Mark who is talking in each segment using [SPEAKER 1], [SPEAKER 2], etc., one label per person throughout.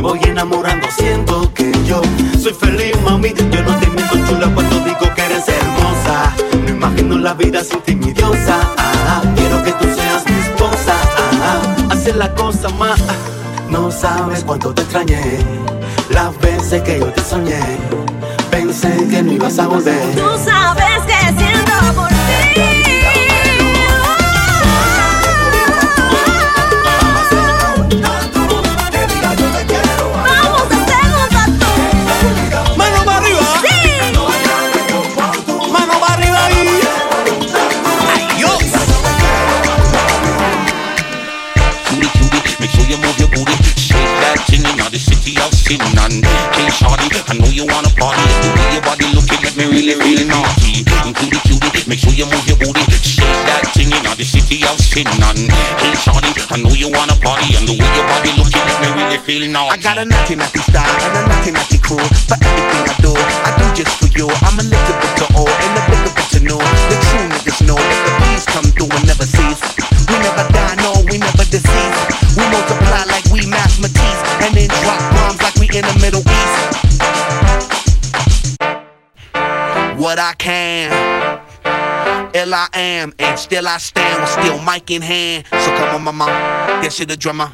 [SPEAKER 1] voy enamorando, siento que yo soy feliz, mami. Yo no te miento, chula, cuando digo que eres hermosa. No imagino la vida sin ti, mi diosa. Quiero que tú seas mi esposa. Hacer la cosa más. No sabes cuánto te extrañé. Las veces que yo te soñé, pensé que no ibas a volver.
[SPEAKER 2] Tú sabes que siento por ti.
[SPEAKER 3] Sitting on, hey shawty, I know you wanna party. The way your body looking make me really feel naughty. Cutie, cutie, make sure you move your booty. Shake that thing in the city I was sitting on. Hey shawty, I know you wanna party. And the way your body looking make me really feel naughty.
[SPEAKER 4] I got a naughty style and a naughty crew. For everything I do just for you. I'm a little bit too old and a little bit to know. The true niggas know that the peace come through and never cease. We never die, no, we never decease. We multiply like we mathematics and then drop bombs like we in the Middle East. What I can, ill I am, and still I stand with still mic in hand. So come on, mama, yes, you're the drummer.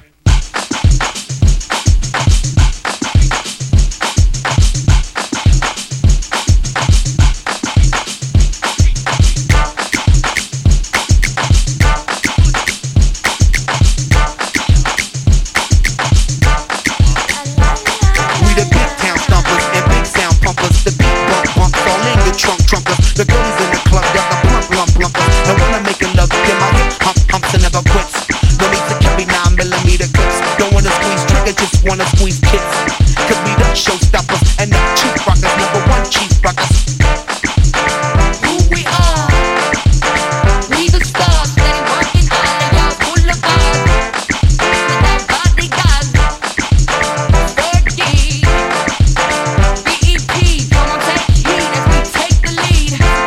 [SPEAKER 4] The girls in the club, they're the plumpers. And when I'm making love, get my hip humps and never quits. No need to carry 9mm clips. Don't wanna squeeze trigger, just wanna squeeze kids. Cause we the showstoppers and the chief rockers, #1 chief rockers.
[SPEAKER 5] Who we are, we the stars, steady working hard and y'all boulevard. With our bodyguard, Fergie, BEP, come on take heed as we take the lead.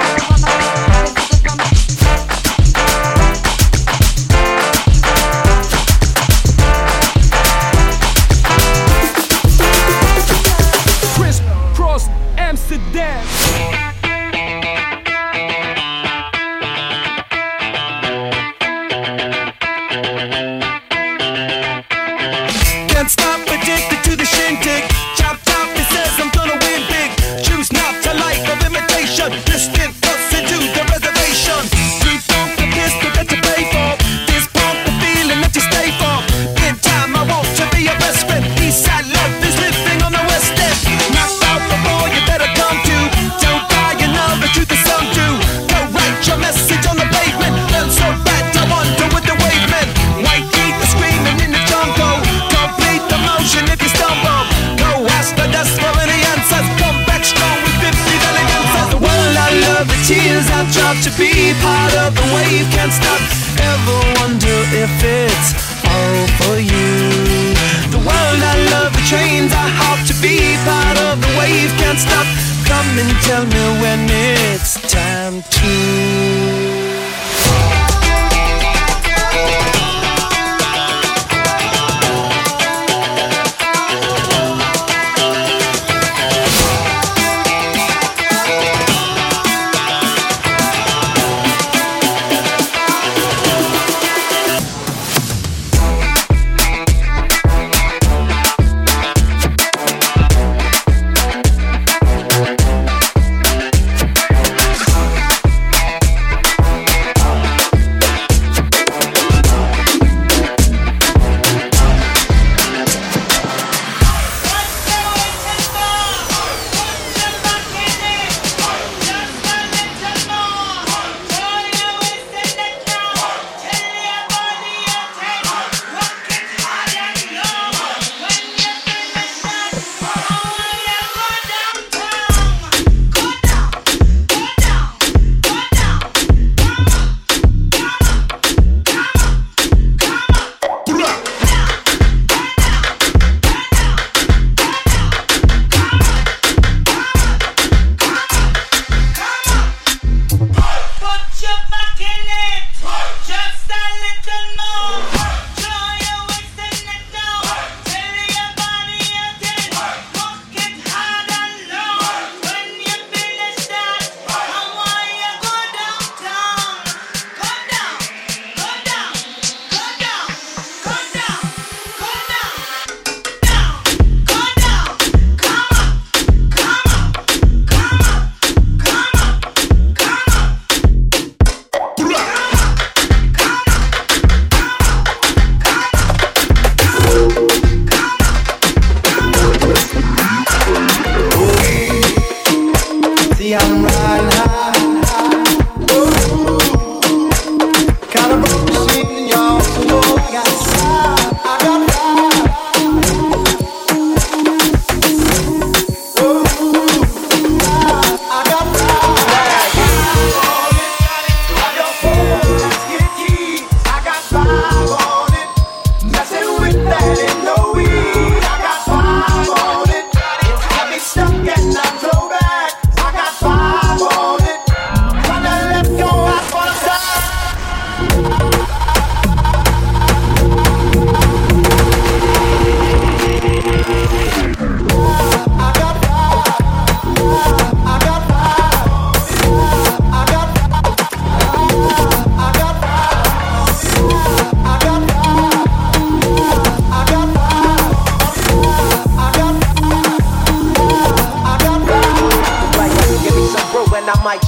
[SPEAKER 6] Crisscross Amsterdam.
[SPEAKER 7] Can't stop, addicted to the shindig. Chop, chop, it says I'm gonna win big. Choose not to life of imitation. Distant us into the reservation. Street funk, the pistol that you pay for. This pump, the feeling that you stay for. In time, I want to be your best friend. Eastside love is living on the west end. Knocked out before you better come to. Don't die, you know the truth is some do. Go write your message on the pavement. Felt so bad, I wonder what the wave meant. White heat, the screaming in the jungle. Complete the motion if you stumble. Go ask the dust for any answers. Come back strong with 50 delegates. The world I love, the tears I drop to be part of the wave. Can't stop. Ever wonder if it's all for you? The world I love, the trains I hop to be part of the wave. Can't stop. Come and tell me when it's time to.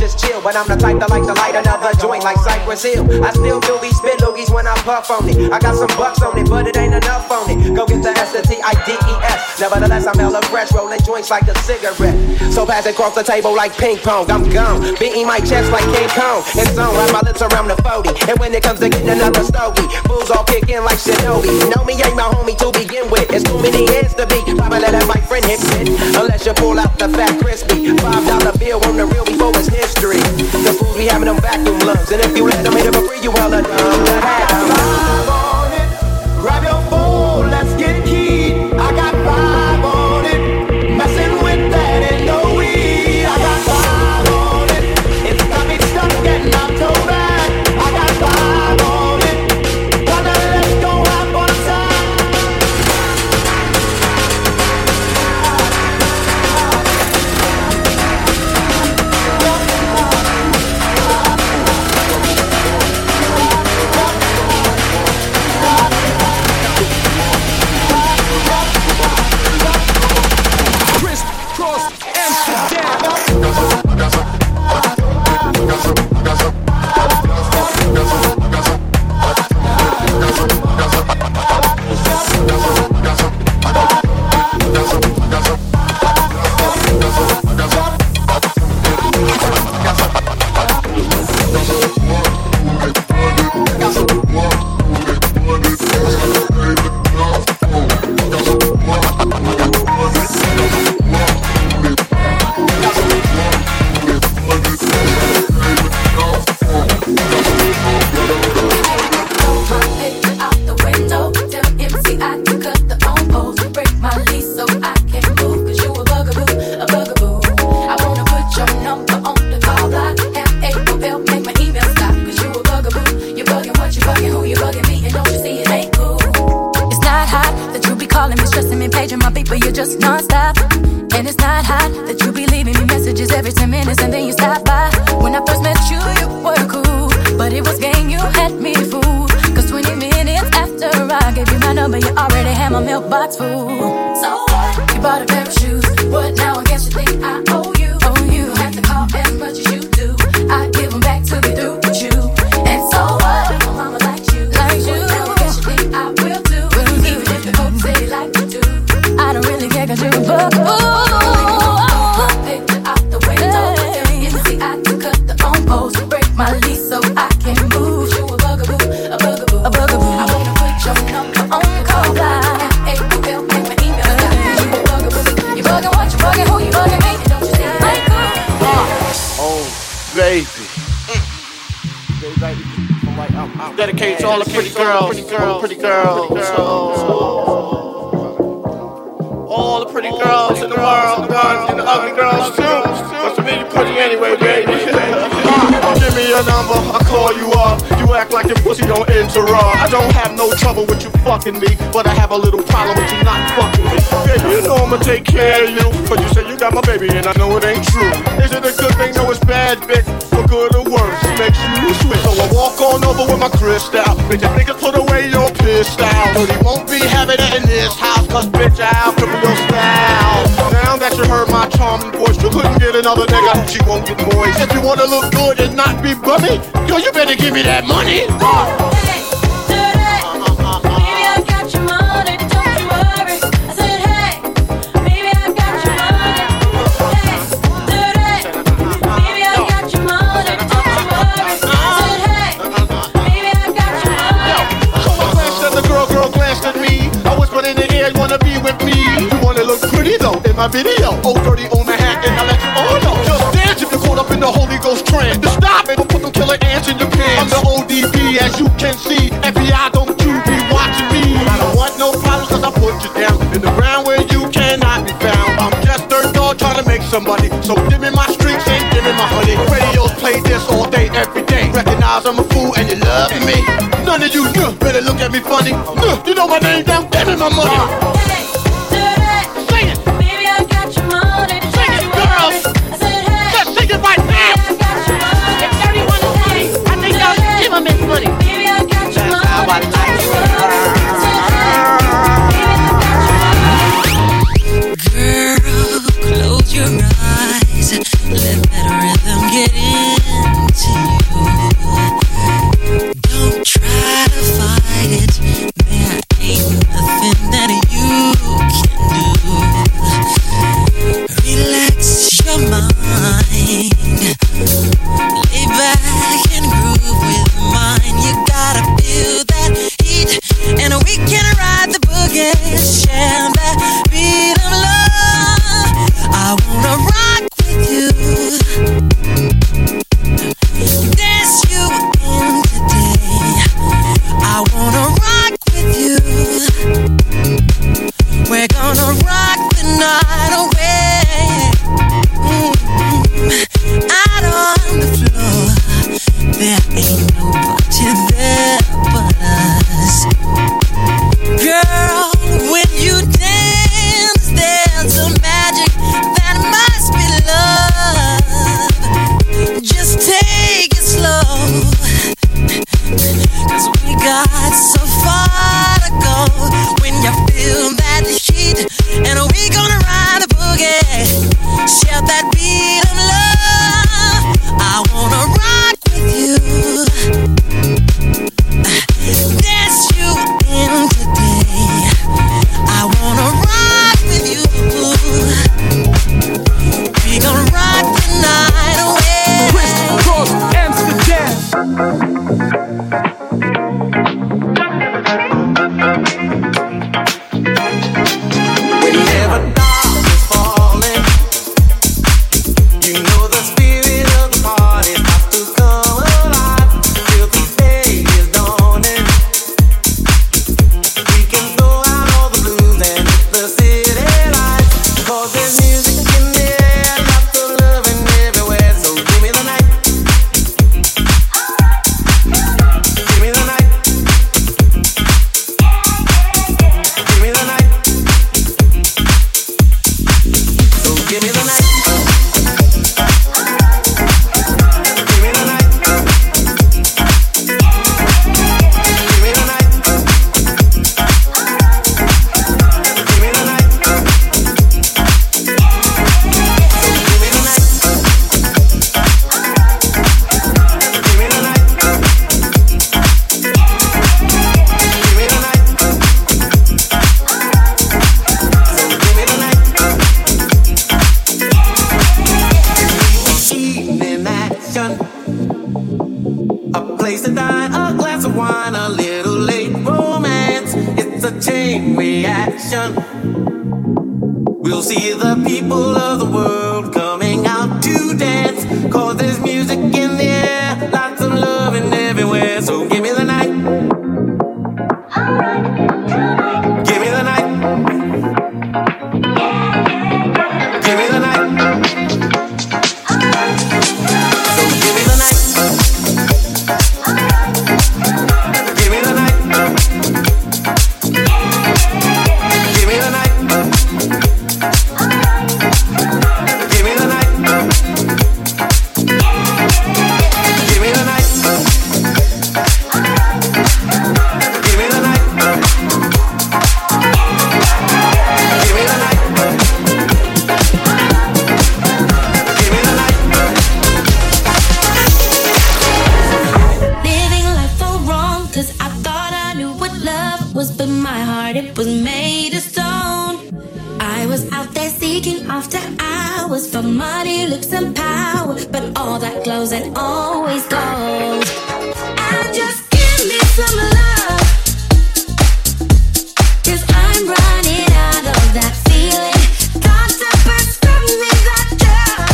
[SPEAKER 8] just chill. But I'm the type that like to light another joint like Cypress Hill. I still do these spit loogies when I puff on it. I got some bucks on it, but it ain't enough on it. Go get the S-T-I-D-E-S. Nevertheless, I'm hella fresh, rolling joints like a cigarette. So pass it across the table like ping pong. I'm gone, beating my chest like King Kong. And so wrap my lips around the 40. And when it comes to getting another stogie, fools all kick in like Shinobi. Know me ain't my homie to begin with. It's too many years to be. Probably let my friend hit it. Unless you pull out the fat crispy $5 bill on the real before it's history. The fools be having them vacuum lungs. And if you let them hit it for free, you hella dumb.
[SPEAKER 7] Grab your phone, let's get keyed. I got 5 on it. Messing with that ain't no weed. I got 5 on it. It's got me stuck getting out so bad. I got 5 on it. Wanna let's go have one time.
[SPEAKER 6] Crisscross Amsterdam.
[SPEAKER 9] Box food. So what? You bought a pair of shoes. What now? I guess you think I owe you. You have to call as much as you do. I give them back till they through with you. And so what? My mama likes you. What now? I guess you think I will do. Even if the folks say they like you do. I don't really care 'cause you're a bugaboo. Picked her out the window. You can see I can cut the phone post. Break my lease so I can move. You a bugaboo, a bugaboo, a bugaboo. I wanna put your number on the call line.
[SPEAKER 10] Baby. Dedicate to all the pretty girls. All the pretty girls in the world, and the ugly girls too. But to me, you pretty anyway, baby. Give me your number, I'll call you up. You act like your pussy don't interrupt. I don't have no trouble with you fucking me, but I have a little problem with you not fucking me. Baby, you know I'ma take care of you, but you say you got my baby and I know it ain't true. Is it a good thing? No, it's bad, bitch. For good or worse, it makes you sweet. So I walk on over with my crystal. Bitch, you niggas put away your pissed out. But he won't be having it in this house, 'cause bitch, I'll cripple your style. Now that you heard my charming voice, you couldn't get another nigga. She won't get moist. If you wanna look good and not be bummy, yo, you better give me that money. My video, old dirty on the hat, and I let you all know. Just dance if you're caught up in the Holy Ghost trance. Just stop it, don't put them killer ants in your pants. I'm the ODB, as you can see. FBI, don't you be watching me. I don't want no problems, 'cause I put you down in the ground where you cannot be found. I'm just third dog trying to make some money, so give me my streaks and give me my honey. Radios play this all day, every day. Recognize I'm a fool and you're loving me. None of you better look at me funny. You know my name down, give me my money.
[SPEAKER 11] Girl, close your eyes. Let that rhythm get in.
[SPEAKER 8] A glass of wine, a little late romance. It's a chain reaction. We'll see the people of the world coming out to dance. 'Cause there's music in the air, lots of loving everywhere. So give me the night. Give me the night. Give me the night. So give me the night. Give me the night. Give me the night. Give me the night. Give me the night. Give me the night. Give me the night. Give me the night.
[SPEAKER 9] Living life so wrong, 'cause I thought I knew what love was, but my heart, it was made of stone. I was out there seeking after hours for money, looks, and power, but all that glows and always goes. And just give me some love, 'cause I'm running out of that feeling. Got to prescribe me that drug,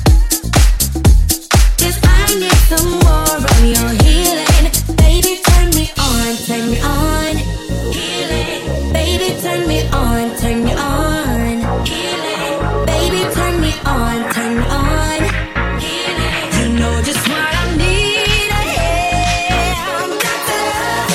[SPEAKER 9] 'cause I need some more of your healing. Baby, turn me on, turn me on. Healing. Baby, turn me on, turn me on. Healing. Baby, turn me on, turn me on. Healing. You know just what I need. I'm got to love.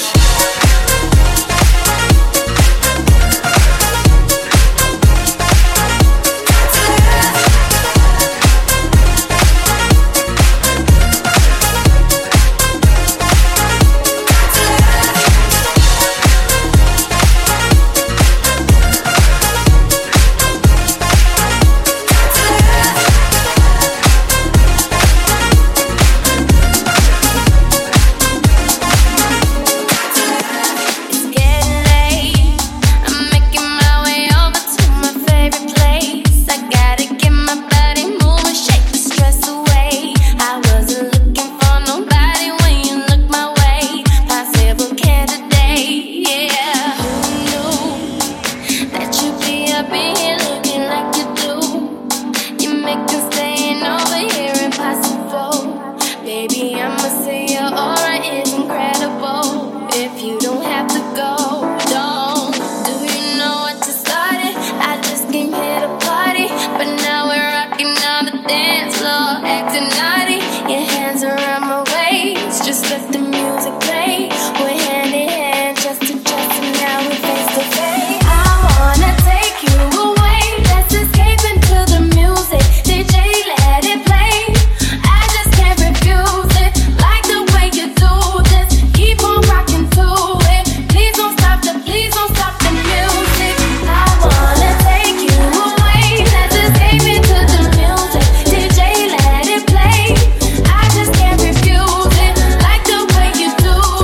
[SPEAKER 9] It's getting late. I'm making my way over to my favorite place. I gotta get my body moving, shake the stress away. I wasn't looking for nobody when you look my way. Possible candidate, yeah. Who knew that you'd be up in here looking like you do? You make me staying over here impossible. Baby, I'ma say your aura is incredible. If you don't have to go, don't. Do you know what you started? I just came here to party, but now we're rocking on the dance floor, acting naughty. Your hands around my waist, just let the music play. We're hand in hand, just to trust, and now we're face to face. I wanna take you away, let's escape into the music. DJ, let it play. I just can't refuse it. Like the way you do this, keep on rocking to it. Please don't stop the music. I wanna take you away, let's escape into the music. DJ, let it play. I just can't refuse it. Like the way you do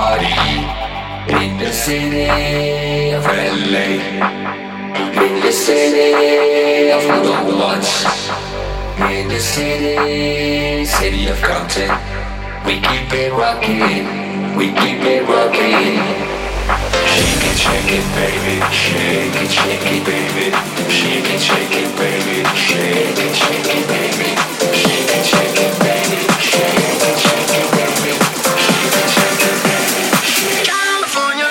[SPEAKER 11] party in the city of LA, in the city of no much, in the city of Compton. We keep it rocking, we keep it rocking. Shake it, baby. Shake it, baby. Shake it, baby. Shake it, baby. Shake it, baby. Shake it, baby. Shake it, baby. California.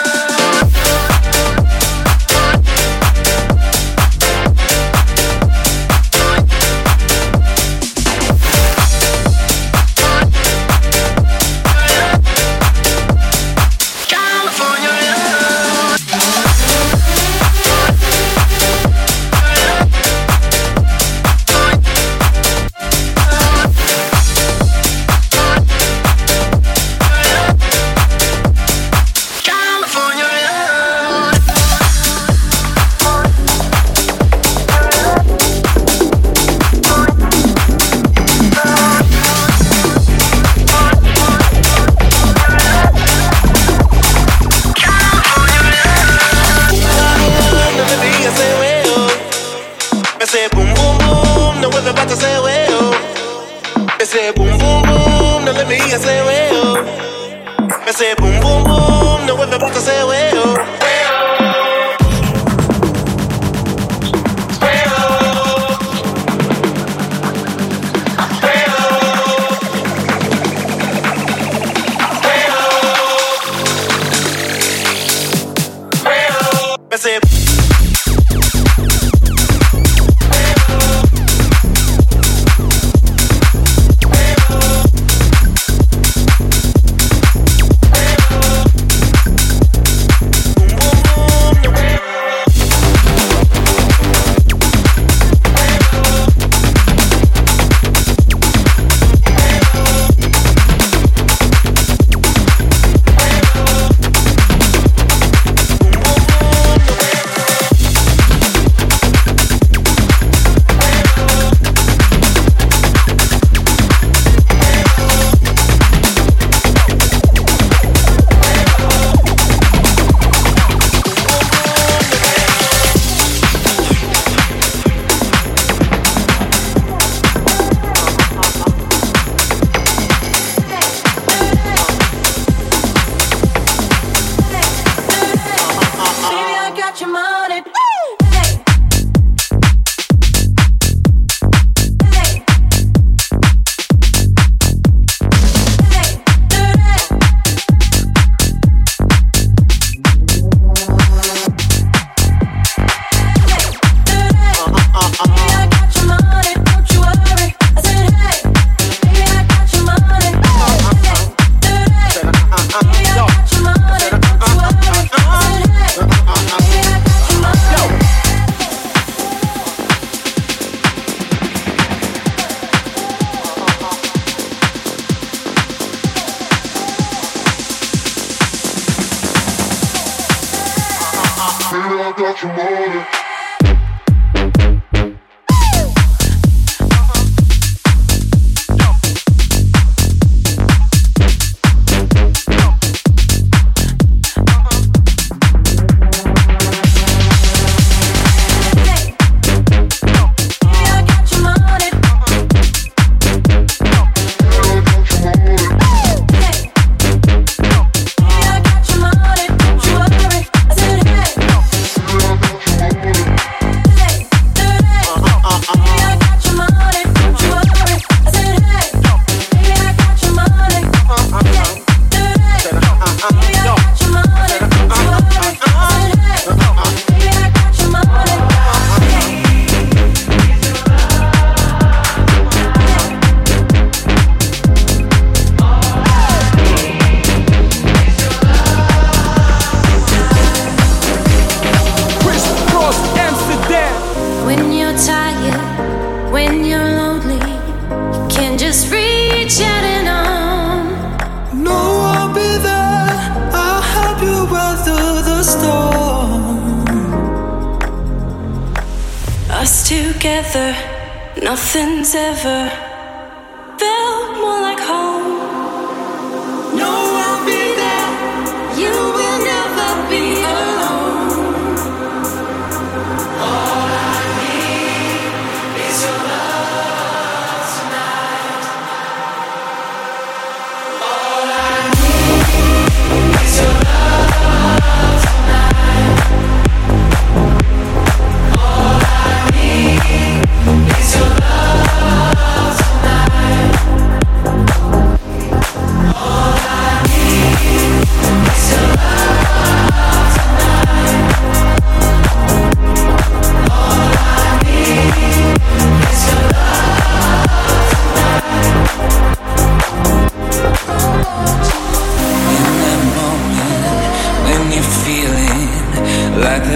[SPEAKER 9] Together, nothing's ever felt more like home. No, I'll be there.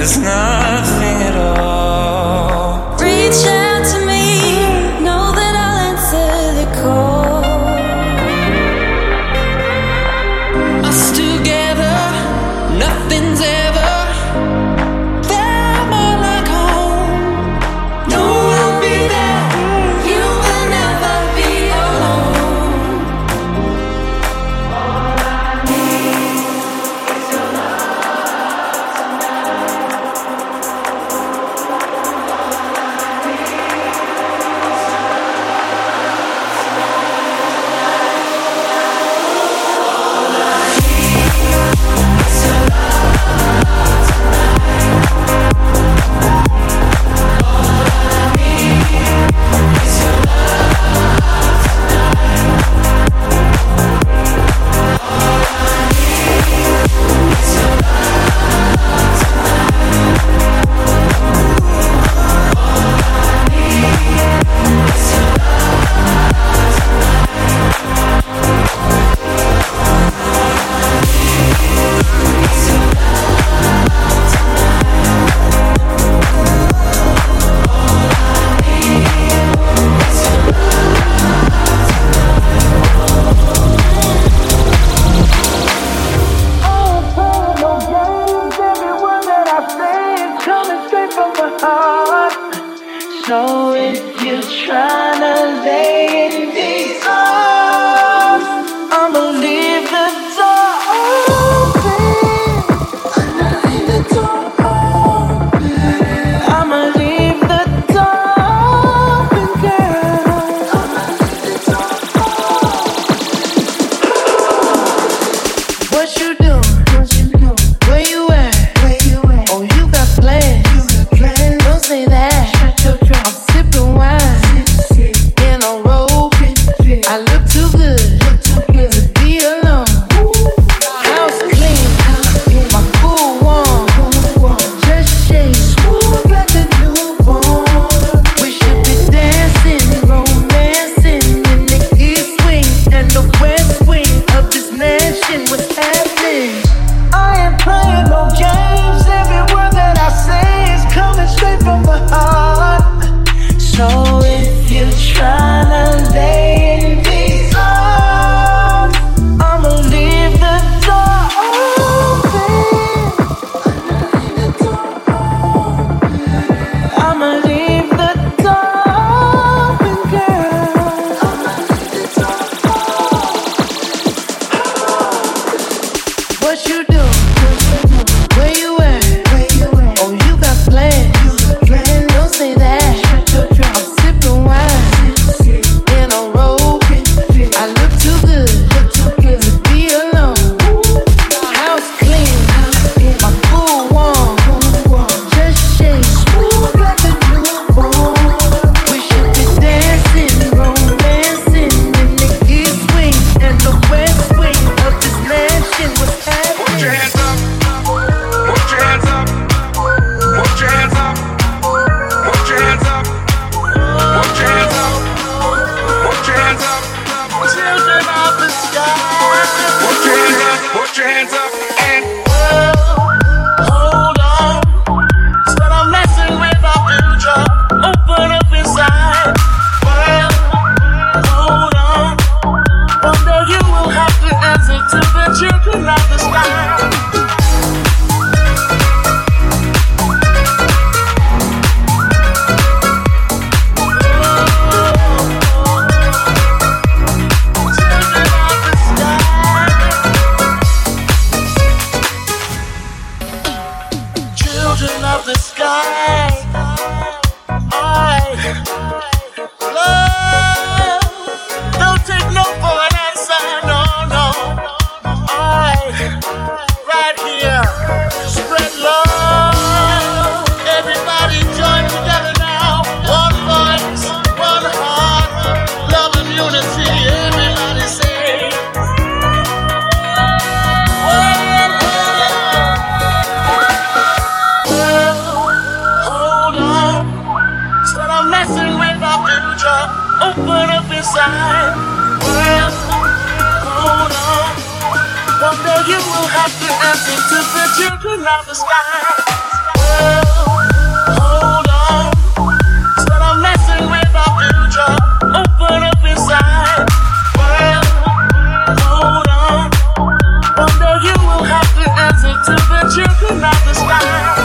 [SPEAKER 12] there's nothing at all.
[SPEAKER 9] Reach out to me, know that I'll answer the call. Us together, nothing's ever that more like home. No, I'll be there. You will never be alone. All I need is your love tonight.
[SPEAKER 13] So if you're tryna lay in these arms, I'ma leave the door open. I'ma leave the door open. I'ma leave the door open, girl. I'ma leave the door open. What you doing? What you doing? Where you at? Where you at? Oh, you got plans. You got plans. Don't say that. I'm sipping wine in a robe. I look too good to be alone. House clean, my pool warm. Just shake, smooth like a newborn. We should be dancing, romancing in the east wing and the west wing of this mansion. What's happening? I ain't playing no games. Every word that I say is coming straight from the heart. So if you're tryna lay in these arms, I'ma leave the door open. I'ma leave the door open, girl. I'ma leave the door open. What you doing? Where you at? Oh, you got plans. Don't say that. I'm sipping wine in a robe. I look too good to be alone. House clean, my pool warm. Just shake, smooth like a newborn. We should be dancing, romancing in the east wing and the west wing of this mansion. What's happening?
[SPEAKER 10] Put your hands up. Put your hands up. Put your hands up. Put your hands up. Put your hands up. Put your hands up. Children of the sky. Put your hands up. Put your hands up. And hold on. Instead of messing with our future, open up inside. Well, hold on. One day you will have to answer to the children of the sky. Children of the sky, love, don't take no for an answer, no, right here, spread love, everybody join together now, one voice, one heart, love and unity, everybody say, messing with our future, open up inside. Well, hold on. One day you will have to answer to the children of the sky.
[SPEAKER 14] answer to the children of the sky.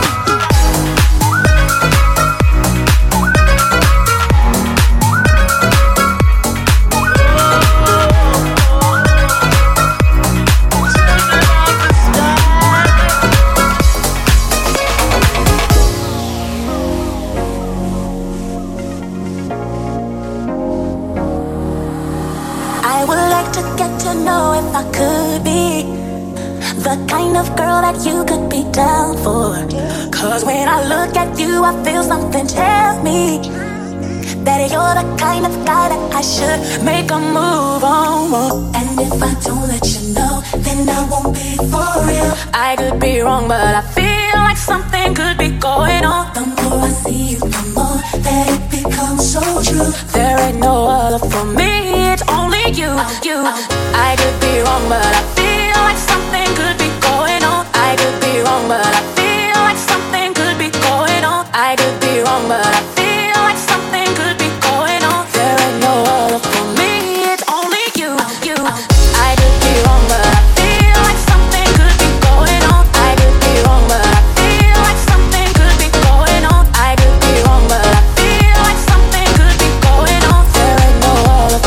[SPEAKER 9] I could be the kind of girl that you could be down for. Cause when I look at you, I feel something tell me that you're the kind of guy that I should make a move on. And if I don't let you know, then I won't be for real. I could be wrong, but I feel like something could be going on. The more I see you, the more that it becomes so true. There ain't no other for me, it's only you. I could be wrong, but I feel like something could be going on. I could be wrong, but I feel like something could be going on. I could be wrong, but I feel like something could be going on. There ain't no other for me, it's only you. I could be wrong, but I feel like something could be going on. I could be wrong, but I feel like something could be going on. I could be wrong, but I feel like something could be going on. There ain't no other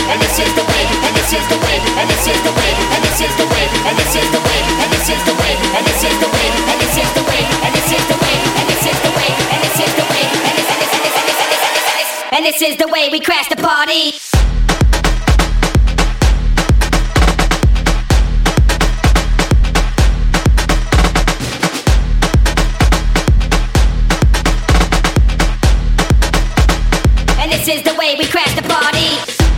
[SPEAKER 5] and this is the way, and this is the way, and this is the way, and this is the way, and this is the way, and this is the way, and this is the way, and this is the way, and this is the way, and this is the way, and this is the way, and this is the way we crash the party. And this is the way we crash the party.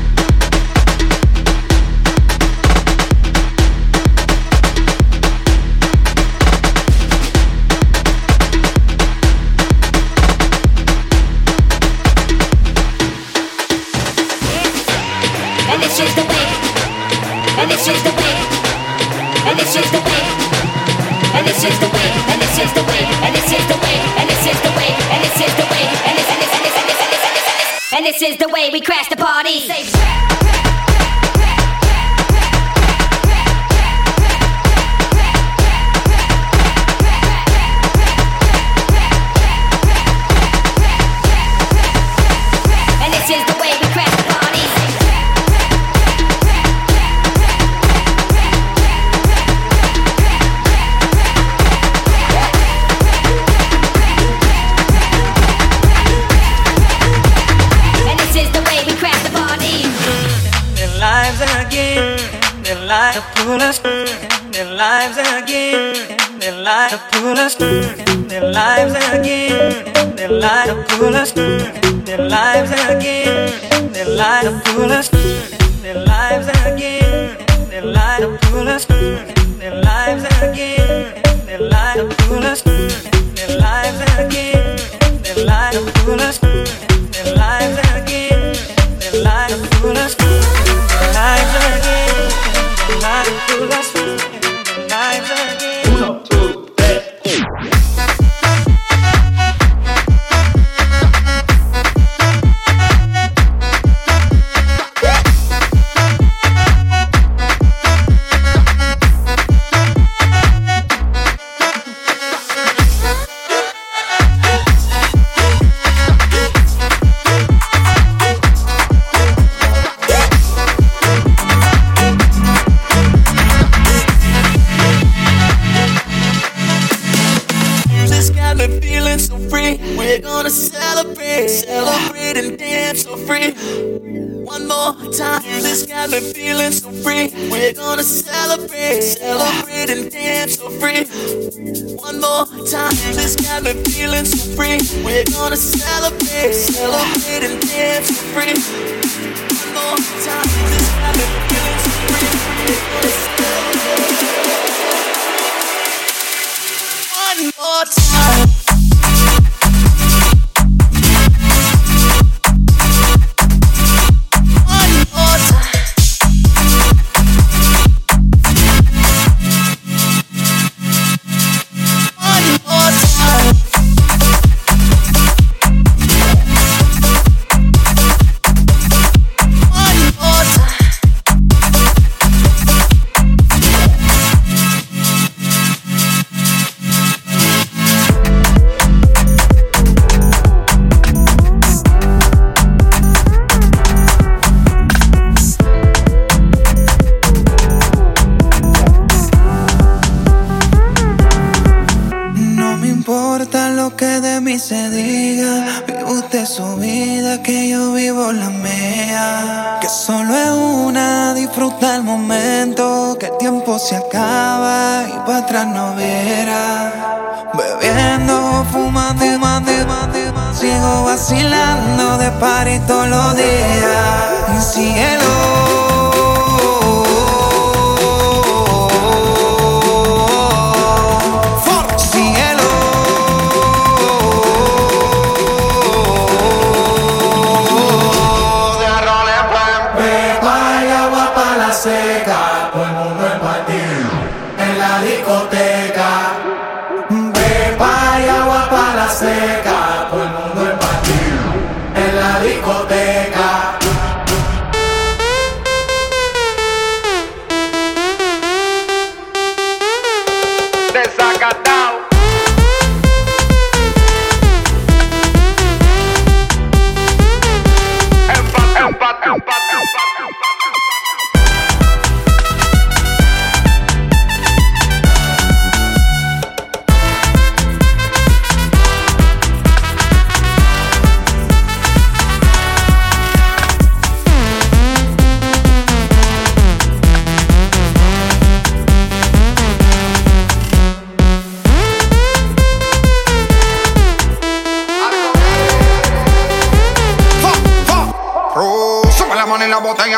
[SPEAKER 5] And this is the way. And this is the way. And this is the way. And this is the way. And this is the way. And this is the way. And this is the way. And this is the way. And this is the way we crash the party. And this is the way we crash the party.
[SPEAKER 12] Lives again, their lives to pull us, their lives again, their lives to pull us, their lives again, their lives to pull us, their lives again, their lives to pull us, their lives again, their lives to pull us, their lives again, their lives to pull us, their lives again, their lives to pull us, their lives again, their lives to pull us. Lives again, lives pull us, lives again. 1, 2, 3, 4.
[SPEAKER 1] We're gonna celebrate and dance so free. One more time, this got me feeling so free. We're gonna celebrate and dance so free. One more time, this got me feeling so free. We're gonna celebrate and dance so free. One more time, this got me feeling so free. We're gonna celebrate. One more time.
[SPEAKER 15] Se diga, vive usted su vida, que yo vivo la mía. Que solo es una, disfruta el momento, que el tiempo se acaba y para atrás no viera. Bebiendo, fumando, sigo vacilando de party todos los días. Y síguelo.
[SPEAKER 16] Seca, todo el mundo en party, en la discoteca. Pepa y agua para la seca, todo el mundo en party, en la discoteca.
[SPEAKER 10] Desacatado. Empat.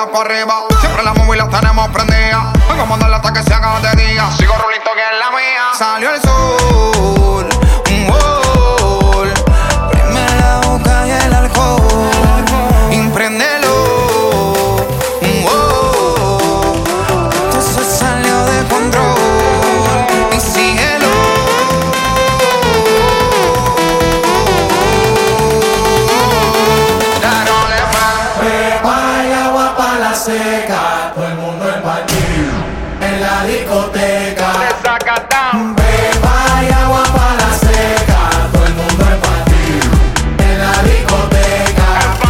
[SPEAKER 17] allá para arriba. Siempre las móviles las tenemos prendidas. Vengo a mandarle hasta que se haga de día. Sigo rulito que es la mía. Salió el sol, prime la boca y el alcohol. Impréndelo, esto se salió de control. Y síguelo.
[SPEAKER 16] Seca, todo el mundo en partir en la discoteca. Beba y agua para la seca, todo el mundo en partir en la discoteca.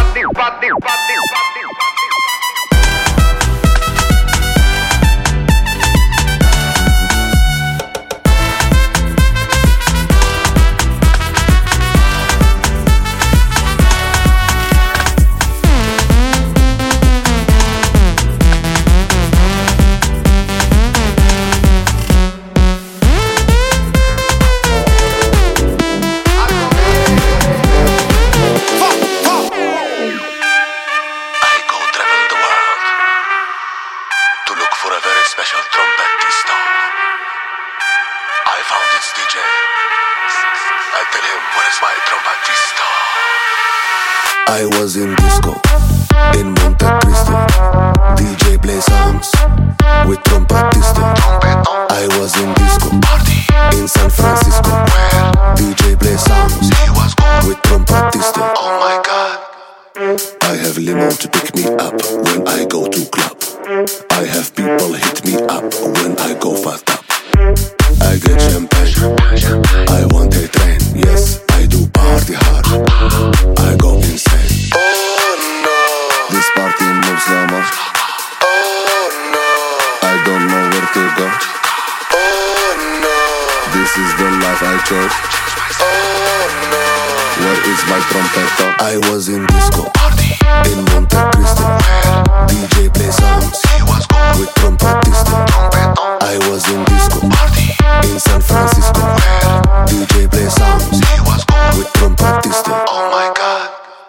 [SPEAKER 18] I was in disco in Monte Cristo. DJ play songs with trompetista. I was in disco in San Francisco. DJ play songs with trompetista. Oh my God. I have limo to pick me up when I go to club. I have people hit me up when I go fast up. I get champagne. I want a train. Yes, I do party hard. I go insane. Oh no, this party moves so much. Oh no, I don't know where to go. Oh no, this is the life I chose. Oh no, where is my trompeta? I was in disco in Monte Cristo. DJ play songs with trompetista. I was in disco in San Francisco. DJ play songs with trompetista. Oh my God.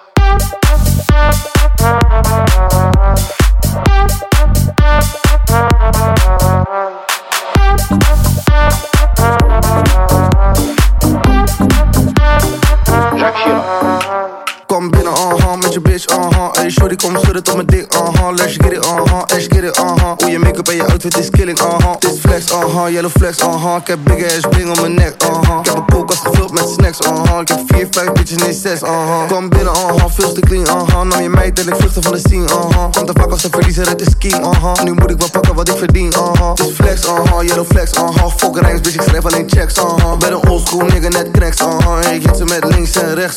[SPEAKER 17] Kom binnen, met je bitch, Hey shorty, kom schudden tot mijn dik, Let's get it, let's get it, Hoe je make-up en je outfit is killing, Dit flex, yellow flex, Ik heb big ass bling om mijn nek, Ik heb een koelkast gevuld met snacks, Ik heb 4, 5 bitches, nee 6, Kom binnen, veel te clean, Nam je meid en ik vluchten van de scene, Komt te vaak als een verliezer uit de ski, Nu moet ik wel pakken wat ik verdien, Dit flex, yellow flex, Fuck rijms, bitch, ik schrijf alleen checks, Ben een oldschool nigga, net cracks, Ik hit ze met links en rechts,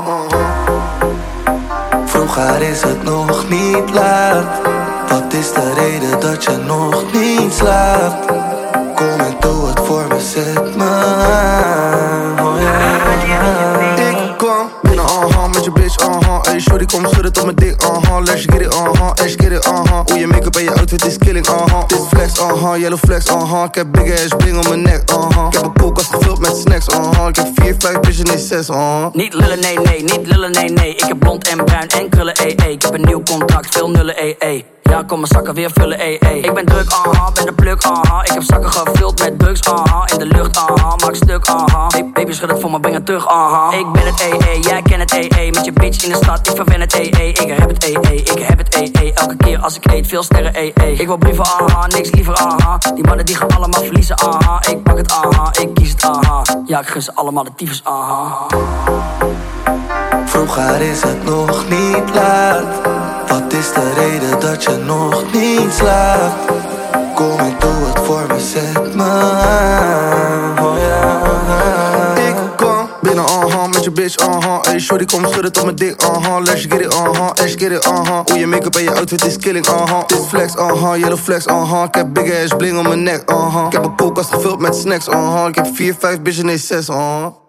[SPEAKER 15] Vroeger is het nog niet laat. Wat is de reden dat je nog niet slaapt? Kom en doe het voor me, zet me aan. Oh yeah.
[SPEAKER 17] Ik kom binnen, met je bitch, Hey shorty, kom schudden tot mijn dik, Let's get it, let's get it, Hoe je make-up en je outfit is killing, Dit flex, yellow flex, Ik heb big ass bling om mijn nek, Ik heb een koelkast gevuld met snacks, Ik heb 4, 5 bitches, nee 6,
[SPEAKER 19] Niet lullen, nee, nee, niet lullen, nee, nee. Ik heb blond en bruin en krullen, Ik heb een nieuw contract, veel nullen, Ja, kom mijn zakken weer vullen, Ik ben druk, ben de pluk, Ik heb zakken gevuld met drugs, In de lucht, maak stuk, Baby, schud het voor me, breng het terug, Ik ben het, jij kent het, Met je bitch in de stad, ik verwen het, Ik heb het, ik heb het, Elke keer als ik eet, veel sterren, Ik wil brieven, niks liever, Die mannen die gaan allemaal verliezen, Ik pak het, ik kies het, Ja, ik gun ze allemaal de tyfus,
[SPEAKER 15] Vroeger is het nog niet laat. Wat is de reden dat je nog niet slaapt? Kom en doe het voor me, zet me aan. Oh yeah.
[SPEAKER 17] Ik kom binnen, met je bitch, Hey shorty, kom schudden tot mijn dik, Let's get it, let's get it, Hoe je make-up en je outfit is killing, Dit flex, yellow flex, Ik heb big ass bling om mijn nek, Ik heb een koelkast gevuld met snacks, Ik heb 4, 5 bitches, nee 6,